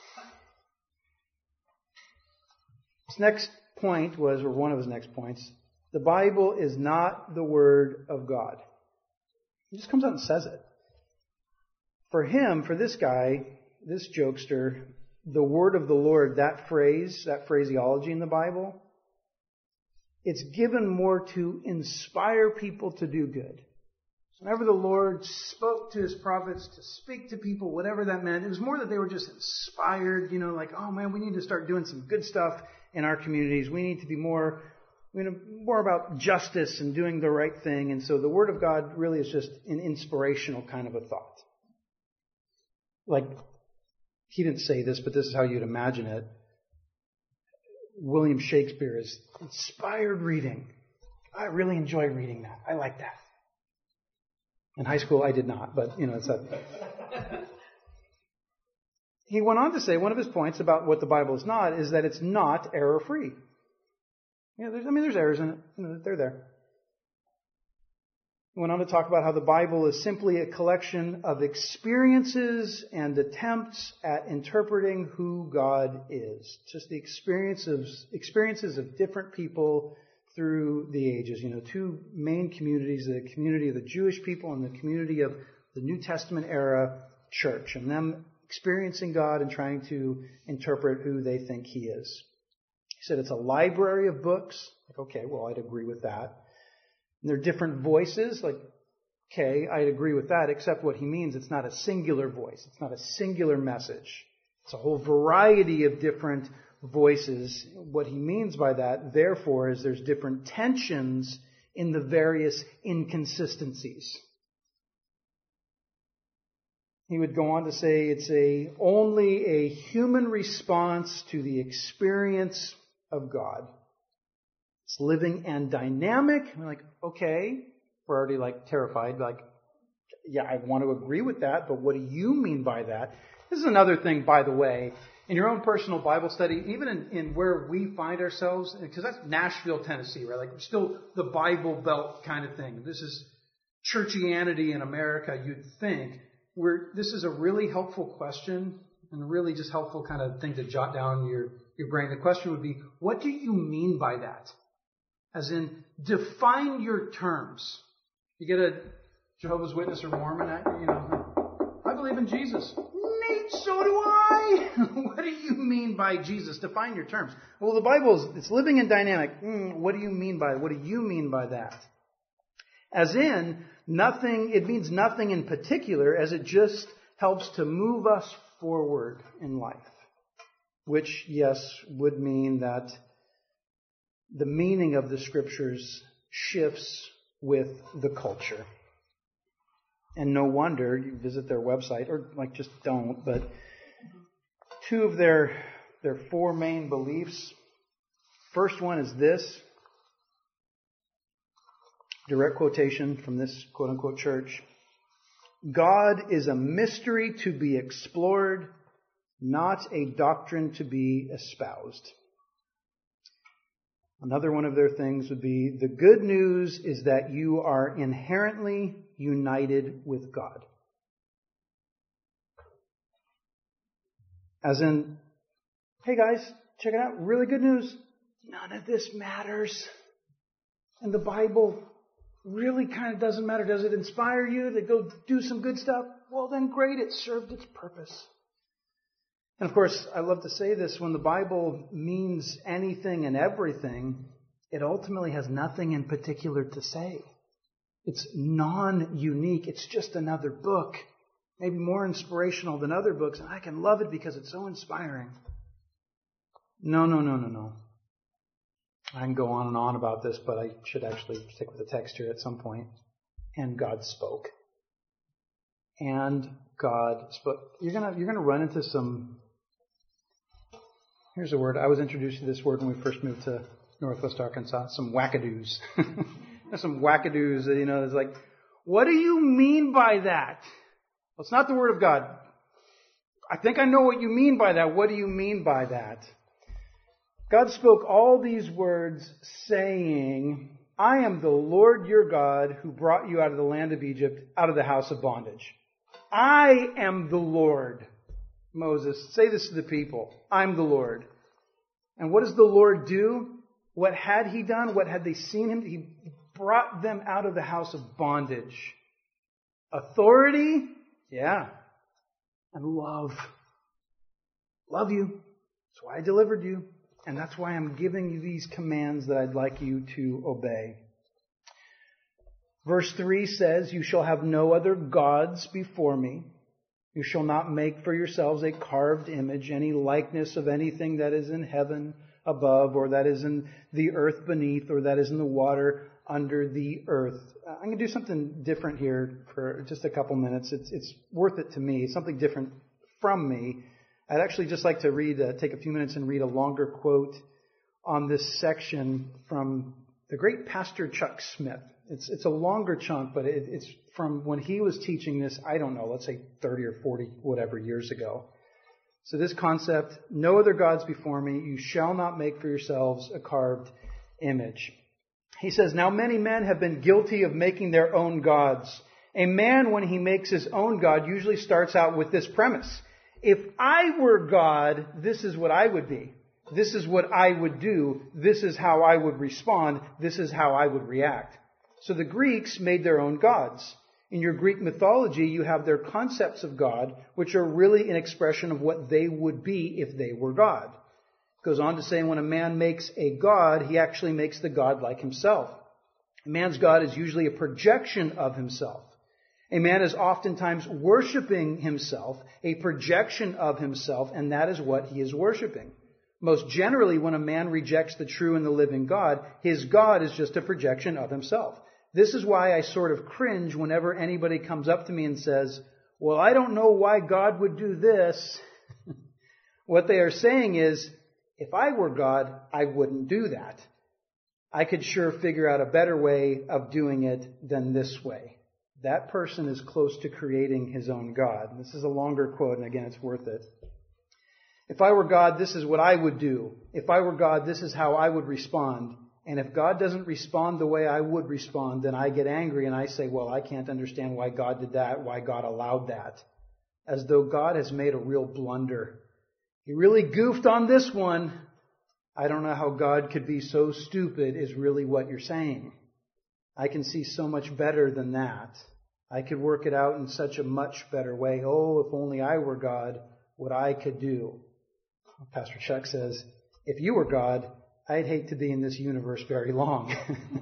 next point was, or one of his next points, the Bible is not the Word of God. He just comes out and says it. For him, for this guy, this jokester, the word of the Lord, that phrase, that phraseology in the Bible, it's given more to inspire people to do good. So whenever the Lord spoke to His prophets to speak to people, whatever that meant, it was more that they were just inspired, like, oh man, we need to start doing some good stuff in our communities. We need to be more about justice and doing the right thing. And so the Word of God really is just an inspirational kind of a thought. Like, he didn't say this, but this is how you'd imagine it. William Shakespeare is inspired reading. I really enjoy reading that. I like that. In high school, I did not, but, it's that. He went on to say one of his points about what the Bible is not is that it's not error-free. There's errors in it. They're there. He went on to talk about how the Bible is simply a collection of experiences and attempts at interpreting who God is. Just the experiences of different people through the ages. Two main communities, the community of the Jewish people and the community of the New Testament era church, and them experiencing God and trying to interpret who they think He is. He said it's a library of books. Like, okay, well, I'd agree with that. And there are different voices, like, okay, I'd agree with that, except what he means, it's not a singular voice. It's not a singular message. It's a whole variety of different voices. What he means by that, therefore, is there's different tensions in the various inconsistencies. He would go on to say it's only a human response to the experience of God. It's living and dynamic. We're like, okay, we're already like terrified. Like, yeah, I want to agree with that, but what do you mean by that? This is another thing, by the way, in your own personal Bible study, even in where we find ourselves, because that's Nashville, Tennessee, right? Like, still the Bible Belt kind of thing. This is churchianity in America, you'd think. This is a really helpful question and a really just helpful kind of thing to jot down your brain. The question would be, what do you mean by that? As in, define your terms. You get a Jehovah's Witness or Mormon, I believe in Jesus. Neat, so do I. What do you mean by Jesus? Define your terms. Well, the Bible it's living and dynamic. What do you mean by it? What do you mean by that? As in, nothing, it means nothing in particular, as it just helps to move us forward in life. Which, yes, would mean that the meaning of the Scriptures shifts with the culture. And no wonder you visit their website, or like just don't, but two of their four main beliefs. First one is this. Direct quotation from this quote-unquote church. God is a mystery to be explored, not a doctrine to be espoused. Another one of their things would be, the good news is that you are inherently united with God. As in, hey guys, check it out, really good news. None of this matters. And the Bible really kind of doesn't matter. Does it inspire you to go do some good stuff? Well, then great, it served its purpose. And of course, I love to say this, when the Bible means anything and everything, it ultimately has nothing in particular to say. It's non-unique. It's just another book, maybe more inspirational than other books, and I can love it because it's so inspiring. No. I can go on and on about this, but I should actually stick with the text here at some point. And God spoke. And God spoke. You're gonna run into some. Here's a word. I was introduced to this word when we first moved to Northwest Arkansas. Some wackadoos. There's some wackadoos that it's like, what do you mean by that? Well, it's not the word of God. I think I know what you mean by that. What do you mean by that? God spoke all these words saying, I am the Lord your God who brought you out of the land of Egypt, out of the house of bondage. I am the Lord. Moses, say this to the people. I'm the Lord. And what does the Lord do? What had he done? What had they seen him? He brought them out of the house of bondage. Authority? Yeah. And love. Love you. That's why I delivered you. And that's why I'm giving you these commands that I'd like you to obey. Verse 3 says, you shall have no other gods before me. You shall not make for yourselves a carved image, any likeness of anything that is in heaven above, or that is in the earth beneath, or that is in the water under the earth. I'm going to do something different here for just a couple minutes. It's worth it to me. It's something different from me. I'd actually just like to take a few minutes and read a longer quote on this section from the great Pastor Chuck Smith. It's a longer chunk, but it's from when he was teaching this, I don't know, let's say 30 or 40, whatever, years ago. So this concept, no other gods before me, you shall not make for yourselves a carved image. He says, now many men have been guilty of making their own gods. A man, when he makes his own god, usually starts out with this premise. If I were God, this is what I would be. This is what I would do. This is how I would respond. This is how I would react. So the Greeks made their own gods. In your Greek mythology, you have their concepts of God, which are really an expression of what they would be if they were God. It goes on to say, when a man makes a god, he actually makes the god like himself. A man's god is usually a projection of himself. A man is oftentimes worshiping himself, a projection of himself, and that is what he is worshiping. Most generally, when a man rejects the true and the living God, his God is just a projection of himself. This is why I sort of cringe whenever anybody comes up to me and says, well, I don't know why God would do this. What they are saying is, if I were God, I wouldn't do that. I could sure figure out a better way of doing it than this way. That person is close to creating his own God. This is a longer quote, and again, it's worth it. If I were God, this is what I would do. If I were God, this is how I would respond. And if God doesn't respond the way I would respond, then I get angry and I say, well, I can't understand why God did that, why God allowed that. As though God has made a real blunder. He really goofed on this one. I don't know how God could be so stupid is really what you're saying. I can see so much better than that. I could work it out in such a much better way. Oh, if only I were God, what I could do. Pastor Chuck says, if you were God, I'd hate to be in this universe very long.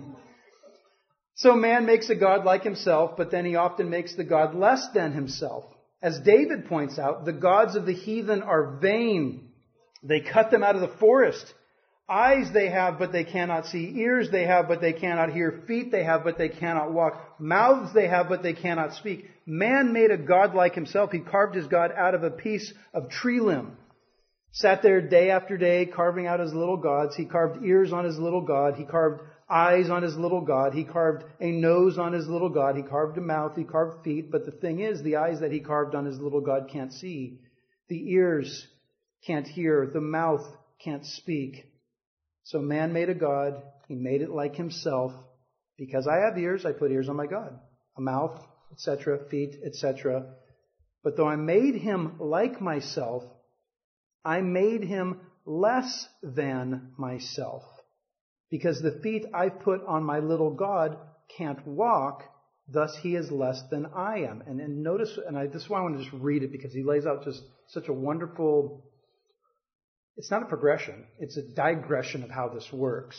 So man makes a God like himself, but then he often makes the God less than himself. As David points out, the gods of the heathen are vain. They cut them out of the forest. Eyes they have, but they cannot see. Ears they have, but they cannot hear. Feet they have, but they cannot walk. Mouths they have, but they cannot speak. Man made a God like himself. He carved his God out of a piece of tree limb. Sat there day after day carving out his little gods. He carved ears on his little God. He carved eyes on his little God. He carved a nose on his little God. He carved a mouth. He carved feet. But the thing is, the eyes that he carved on his little God can't see. The ears can't hear. The mouth can't speak. So man made a God. He made it like himself. Because I have ears, I put ears on my God. A mouth, etc., feet, etc. But though I made him like myself, I made him less than myself. Because the feet I put on my little God can't walk, thus he is less than I am. And notice, this is why I want to just read it, because he lays out just such a wonderful, it's not a progression, it's a digression of how this works.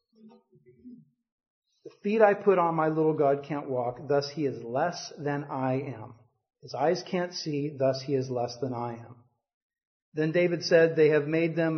The feet I put on my little God can't walk, thus he is less than I am. His eyes can't see, thus he is less than I am. Then David said, they that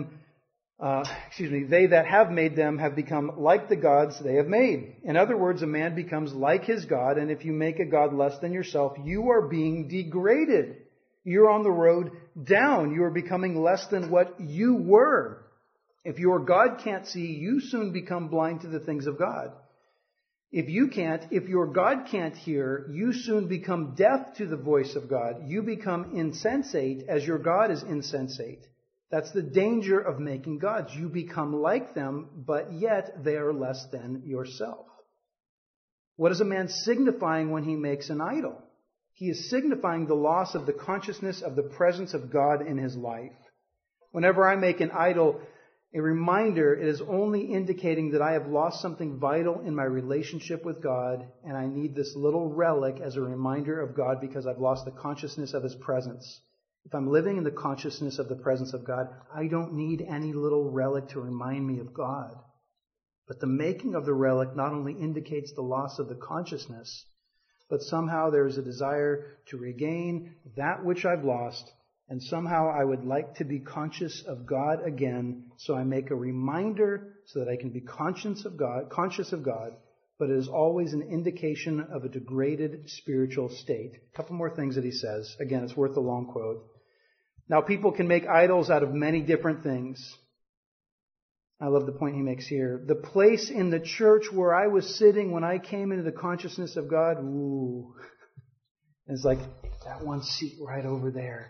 have made them have become like the gods they have made. In other words, a man becomes like his God, and if you make a God less than yourself, you are being degraded. You're on the road down. You are becoming less than what you were. If your God can't see, you soon become blind to the things of God. If your God can't hear, you soon become deaf to the voice of God. You become insensate as your God is insensate. That's the danger of making gods. You become like them, but yet they are less than yourself. What is a man signifying when he makes an idol? He is signifying the loss of the consciousness of the presence of God in his life. Whenever I make an idol, a reminder, it is only indicating that I have lost something vital in my relationship with God, and I need this little relic as a reminder of God because I've lost the consciousness of his presence. If I'm living in the consciousness of the presence of God, I don't need any little relic to remind me of God. But the making of the relic not only indicates the loss of the consciousness, but somehow there is a desire to regain that which I've lost, and somehow I would like to be conscious of God again, so I make a reminder so that I can be conscious of God, but it is always an indication of a degraded spiritual state. A couple more things that he says. Again, it's worth a long quote. Now, people can make idols out of many different things. I love the point he makes here. The place in the church where I was sitting when I came into the consciousness of God, ooh, it's like that one seat right over there.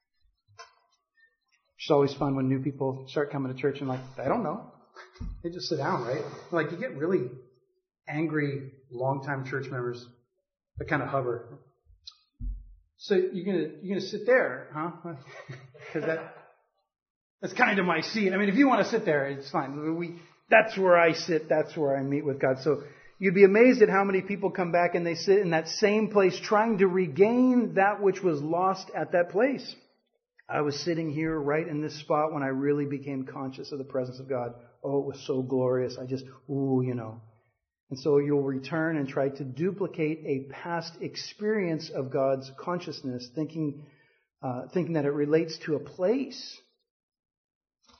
It's always fun when new people start coming to church and I don't know. They just sit down, right? You get really angry, long-time church members that kind of hover. So you're gonna sit there, huh? Because that's kind of my seat. I mean, if you want to sit there, it's fine. That's where I sit. That's where I meet with God. So you'd be amazed at how many people come back and they sit in that same place trying to regain that which was lost at that place. I was sitting here right in this spot when I really became conscious of the presence of God. Oh, it was so glorious. And so you'll return and try to duplicate a past experience of God's consciousness, thinking that it relates to a place.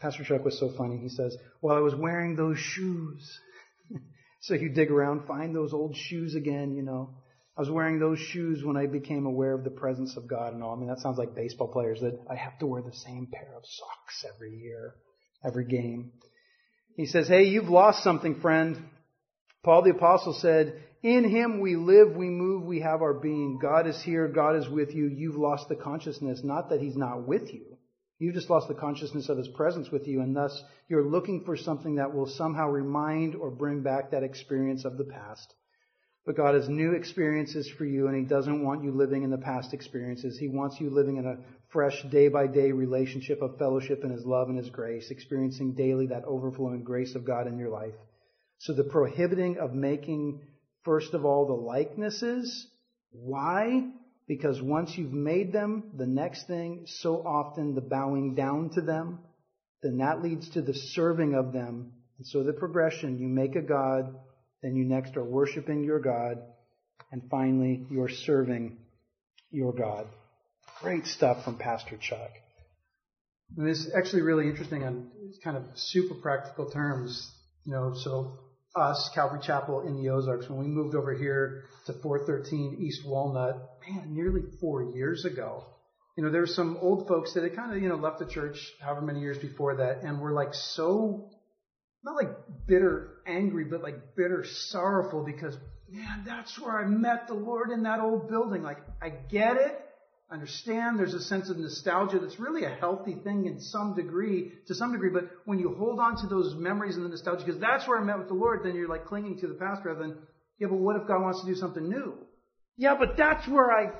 Pastor Chuck was so funny. He says, well, I was wearing those shoes. So you dig around, find those old shoes again, I was wearing those shoes when I became aware of the presence of God and all. I mean, that sounds like baseball players that I have to wear the same pair of socks every year, every game. He says, hey, you've lost something, friend. Paul the Apostle said, in Him we live, we move, we have our being. God is here, God is with you. You've lost the consciousness, not that He's not with you. You've just lost the consciousness of His presence with you, and thus you're looking for something that will somehow remind or bring back that experience of the past. But God has new experiences for you, and He doesn't want you living in the past experiences. He wants you living in a fresh, day-by-day relationship of fellowship in His love and His grace, experiencing daily that overflowing grace of God in your life. So the prohibiting of making, first of all, the likenesses. Why? Because once you've made them, the next thing, so often the bowing down to them, then that leads to the serving of them. And so the progression, you make a god, then you next are worshiping your God, and finally you're serving your God. Great stuff from Pastor Chuck. And this is actually really interesting on kind of super practical terms. So us, Calvary Chapel in the Ozarks, when we moved over here to 413 East Walnut, nearly 4 years ago. There were some old folks that had kind of, left the church however many years before that, and were like so, not like bitter angry, but like bitter sorrowful because, that's where I met the Lord, in that old building. Like, I get it. I understand there's a sense of nostalgia that's really a healthy thing to some degree, but when you hold on to those memories and the nostalgia, because that's where I met with the Lord, then you're like clinging to the past rather than, but what if God wants to do something new? Yeah, but that's where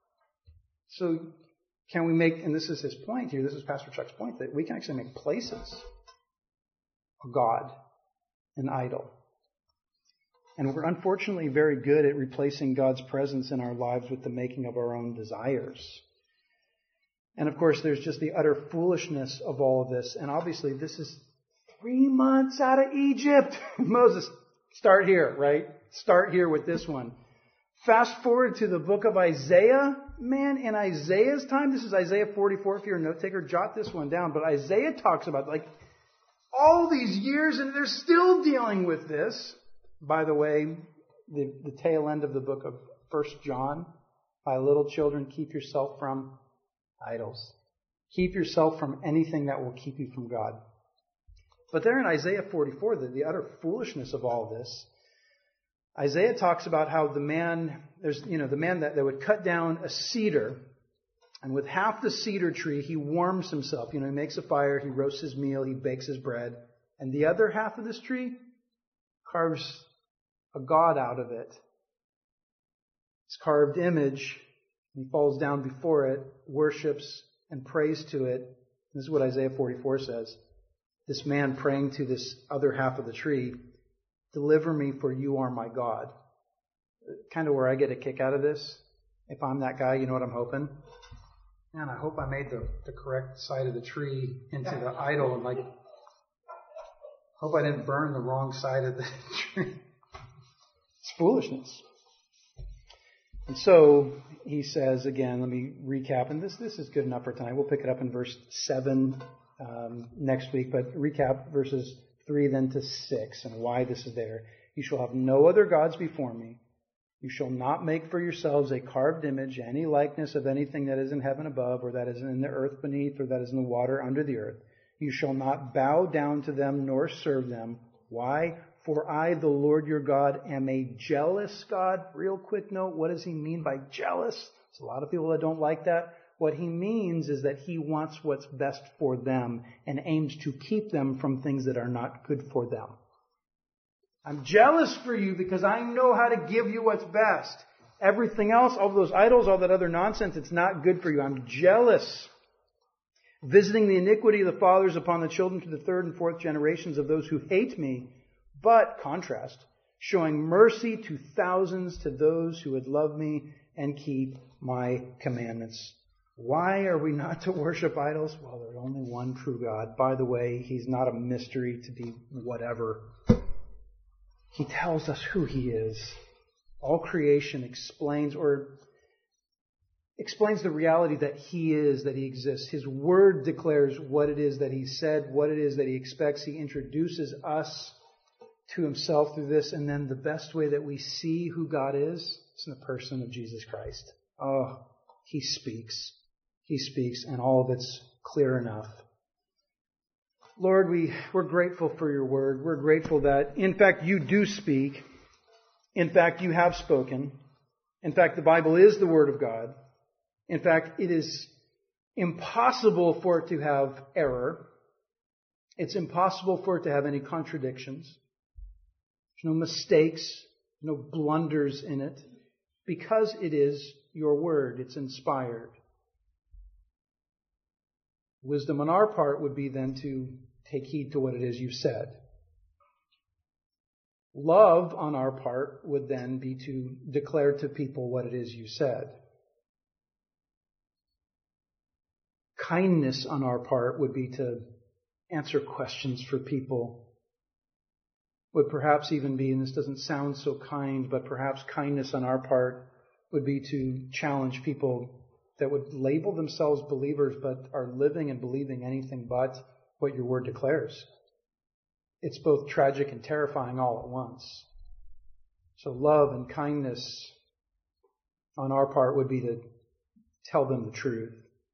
So can we make, and this is his point here, this is Pastor Chuck's point, that we can actually make places a god, an idol. And we're unfortunately very good at replacing God's presence in our lives with the making of our own desires. And of course, there's just the utter foolishness of all of this. And obviously, this is 3 months out of Egypt. Moses, start here, right? Start here with this one. Fast forward to the book of Isaiah. Man, in Isaiah's time, this is Isaiah 44. If you're a note taker, jot this one down. But Isaiah talks about all these years, and they're still dealing with this. By the way, the tail end of the book of 1 John, my little children, keep yourself from idols. Keep yourself from anything that will keep you from God. But there in Isaiah 44, the utter foolishness of all this, Isaiah talks about how the man that would cut down a cedar, and with half the cedar tree, he warms himself. He makes a fire, he roasts his meal, he bakes his bread. And the other half of this tree carves a god out of it. It's carved image. He falls down before it, worships and prays to it. This is what Isaiah 44 says. This man praying to this other half of the tree, deliver me, for you are my God. Kind of where I get a kick out of this. If I'm that guy, you know what I'm hoping? Man, I hope I made the correct side of the tree into the idol, and hope I didn't burn the wrong side of the tree. It's foolishness. And so he says again, let me recap, and this is good enough for tonight. We'll pick it up in verse 7 next week, but recap verses 3 then to 6 and why this is there. You shall have no other gods before me. You shall not make for yourselves a carved image, any likeness of anything that is in heaven above, or that is in the earth beneath, or that is in the water under the earth. You shall not bow down to them nor serve them. Why? For I, the Lord your God, am a jealous God. Real quick note, what does he mean by jealous? There's a lot of people that don't like that. What he means is that he wants what's best for them and aims to keep them from things that are not good for them. I'm jealous for you because I know how to give you what's best. Everything else, all those idols, all that other nonsense, it's not good for you. I'm jealous. Visiting the iniquity of the fathers upon the children to the third and fourth generations of those who hate me. But, contrast, showing mercy to thousands to those who would love me and keep my commandments. Why are we not to worship idols? Well, there's only one true God. By the way, he's not a mystery to be whatever. He tells us who he is. All creation explains, or explains the reality that He is, that He exists. His Word declares what it is that He said, what it is that He expects. He introduces us to Himself through this. And then the best way that we see who God is in the person of Jesus Christ. Oh, He speaks. He speaks, and all of it's clear enough. Lord, we're grateful for your word. We're grateful that, in fact, you do speak. In fact, you have spoken. In fact, the Bible is the Word of God. In fact, it is impossible for it to have error. It's impossible for it to have any contradictions. There's no mistakes, no blunders in it, because it is your Word. It's inspired. Wisdom on our part would be then to take heed to what it is you said. Love on our part would then be to declare to people what it is you said. Kindness on our part would be to answer questions for people. Would perhaps even be, and this doesn't sound so kind, but perhaps kindness on our part would be to challenge people that would label themselves believers but are living and believing anything but what your word declares. It's both tragic and terrifying all at once. So love and kindness on our part would be to tell them the truth.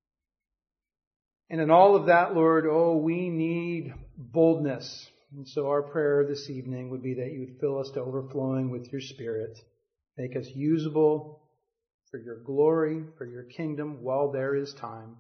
And in all of that, Lord, we need boldness. And so our prayer this evening would be that you would fill us to overflowing with your Spirit. Make us usable for your glory, for your kingdom, while there is time.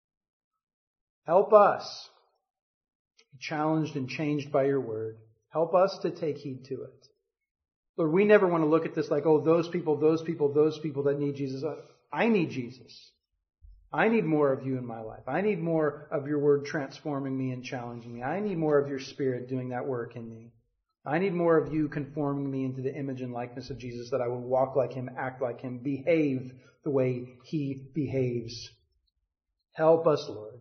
Help us be challenged and changed by your word. Help us to take heed to it. Lord, we never want to look at this like, those people that need Jesus. I need Jesus. I need more of you in my life. I need more of your word transforming me and challenging me. I need more of your Spirit doing that work in me. I need more of you conforming me into the image and likeness of Jesus, that I will walk like him, act like him, behave the way he behaves. Help us, Lord.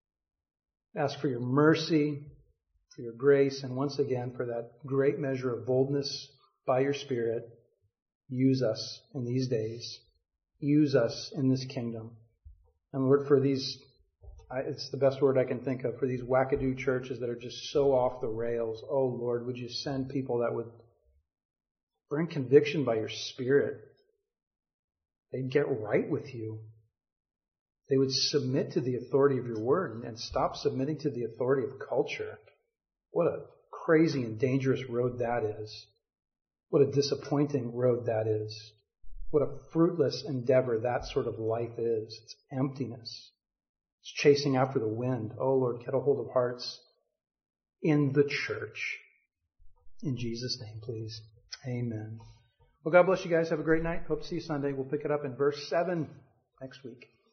Ask for your mercy, for your grace, and once again for that great measure of boldness by your Spirit. Use us in these days. Use us in this kingdom. And Lord, for these, it's the best word I can think of, for these wackadoo churches that are just so off the rails. Oh Lord, would you send people that would bring conviction by your Spirit? They'd get right with you. They would submit to the authority of your word and stop submitting to the authority of culture. What a crazy and dangerous road that is. What a disappointing road that is. What a fruitless endeavor that sort of life is. It's emptiness. It's chasing after the wind. Oh Lord, get a hold of hearts in the church. In Jesus' name, please. Amen. Well, God bless you guys. Have a great night. Hope to see you Sunday. We'll pick it up in verse 7 next week.